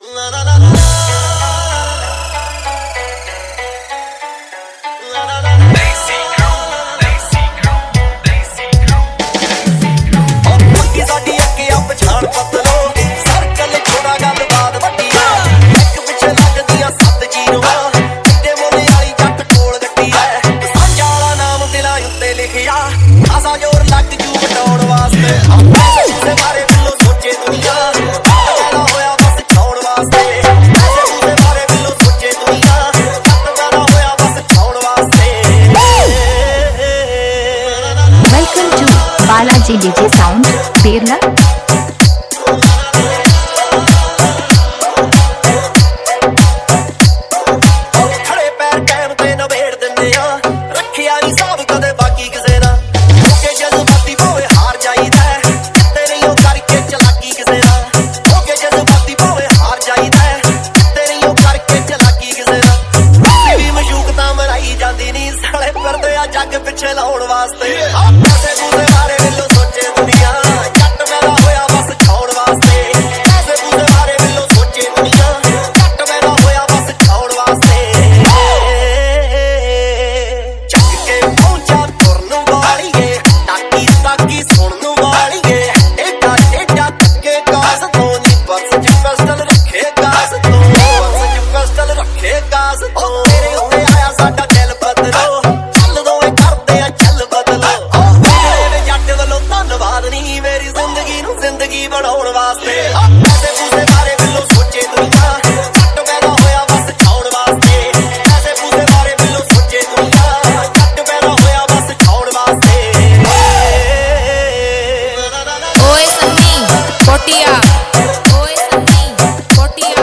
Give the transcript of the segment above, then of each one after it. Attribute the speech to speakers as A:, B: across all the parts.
A: Balaji DJ sound Berla
B: खड़े पैर cam ते नवेड़ दिंदे आ रखिया नहीं साब कदे बाकी किसे दा ओके जज्बाती भावे हार जाईदा तेरे ओ करके चलाकी किसे दा ओके जज्बाती भावे हार जाईदा तेरे ओ करके चलाकी किसे दा भी मशूक तां मराई जांदी नहीं साले फिरदे आ जग पिछे लाउण वास्ते पैसे पूसे मारे बिल्लो सोचे दुनिया जट मेरा होया बस खाउण वास्ते पैसे पूसे मारे बिल्लो सोचे दुनिया जट मेरा होया बस खाउण वास्ते ਚੱਕ ਕੇ ਪਹੁੰਚਾ ਤੁਰਨ ਵਾਲੀਏ ਤਾਕੀ ਤਾਕੀ ਸੁਣਨ ਵਾਲੀਏ ਏਡਾ ਏਡਾ ਤੱਕੇ ਕਾਸ ਤੋਂ ਨੀ ਪਰਸ ਚ ਪਿਸਟਲ ਰੱਖੇ ਕਾਸ ਤੋਂ ਪਰਸ ਚ ਪਿਸਟਲ ਰੱਖੇ ਕਾਸ ਤੋਂ ਤੇਰੇ ਉੱਤੇ ਆਇਆ ਸਾਡਾ ਦਿਲ ਬਦਲੋ ਚੱਲ ਦੋਵੇਂ ਕਰਦੇ ਆ ਚੱਲ ਬਦਲੋ ਮੇਰੇ ਜੱਟ ਵੱਲੋਂ ਧੰਨਵਾਦ ਨਹੀਂ ਮੇਰੀ ਜ਼ਿੰਦਗੀ ਨੂੰ ਜ਼ਿੰਦਗੀ ਬਣਾਉਣ ਵਾਸਤੇ ਪੈਸੇ ਪੂਸੇ ਬਾਰੇ ਬਿੱਲੋ ਸੋਚੇ ਦੁਨੀਆ ਜੱਟ ਪੈਦਾ ਹੋਇਆ ਬਸ ਖਾਉਣ ਵਾਸਤੇ ਪੈਸੇ ਪੂਸੇ ਬਾਰੇ ਬਿੱਲੋ ਸੋਚੇ ਦੁਨੀਆ ਜੱਟ ਪੈਦਾ ਹੋਇਆ ਬਸ ਖਾਉਣ ਵਾਸਤੇ
C: ओए सन्नी कोटिया ओए सन्नी कोटिया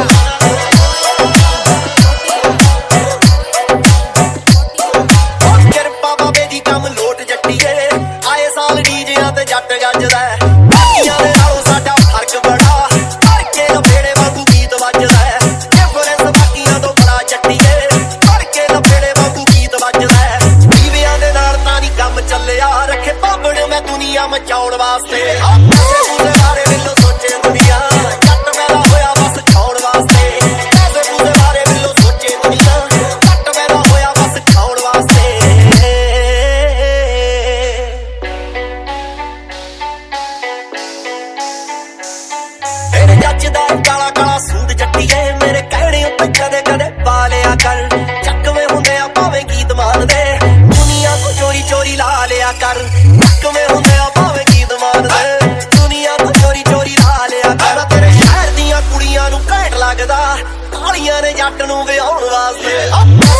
B: ਕਿਰਪਾ ਬਾਬੇ ਦੀ ਕੰਮ ਲੋਟ ਜੱਟੀਏ ਆਏ ਸਾਲ ਡੀਜਿਆਂ ਤੇ ਜੱਟ ਗੱਜਦਾ ਬਾਕੀਆਂ ਦੇ ਨਾਲੋਂ ਸਾਡਾ ਫਰਕ ਬੜਾ ਭਰ ਕੇ ਲਫੇੜੇ ਵਾਂਗੂ ਗੀਤ ਵੱਜਦਾ ਡਿਫਰੈਂਸ ਬਾਕੀਆਂ ਤੋਂ ਬੜਾ ਜੱਟੀਏ ਭਰ ਕੇ ਲਫੇੜੇ ਵਾਂਗੂ ਗੀਤ ਵੱਜਦਾ ਦੀਵਿਆਂ ਦੇ ਨਾਲ ਤਾਂ ਨਹੀਂ ਕੰਮ ਚੱਲਿਆ ਰੱਖੇ ਭਾਬੜ ਮੈਂ ਦੁਨੀਆ ਮਚਾਉਣ ਵਾਸਤੇ ਪੈਸੇ ਪੂਸੇ ਬਾਰੇ ਬਿੱਲੋ ਸੋਚੇ ਦੁਨੀਆ ਜੱਟ ਪੈਦਾ ਹੋਇਆ ਬਸ ਖਾਉਣ ਵਾਸਤੇ ਪੈਸੇ ਪੂਸੇ ਬਾਰੇ ਬਿੱਲੋ ਸੋਚੇ ਦੁਨੀਆ ਜੱਟ ਪੈਦਾ ਹੋਇਆ ਬਸ ਖਾਉਣ ਵਾਸਤੇ ਤੇਰੇ ਜੱਜ ਦਾ ਕਾਲਾ ਕਾਲਾ ਸੂਟ ਜੱਟੀਏ ਮੇਰੇ ਕਹਿਣੇ ਉੱਤੇ ਕਦੇ ਕਦੇ ਪਾ ਲਿਆ ਕਰ ਚੱਕਵੇਂ ਹੁੰਦੇ ਆ ਭਾਵੇਂ ਗੀਤ ਮਾਰਦੇ ਦੁਨੀਆ ਤੋਂ ਚੋਰੀ ਚੋਰੀ ਲਾ ਲਿਆ ਕਰ ਚੱਕਵੇਂ ਹੁੰਦੇ ਆ ਭਾਵੇਂ ਗੀਤ ਮਾਰਦੇ ਦੁਨੀਆ ਤੋਂ ਚੋਰੀ ਚੋਰੀ ਲਾ ਲਿਆ ਕਰ ਤੇਰੇ ਸ਼ਹਿਰ ਦੀਆਂ ਕੁੜੀਆਂ ਨੂੰ ਘੈਂਟ ਲੱਗਦਾ ਤਾਲੀਆਂ ਨੇ ਜੱਟ ਨੂੰ ਵਿਆਹੁਣ ਵਾਸਤੇ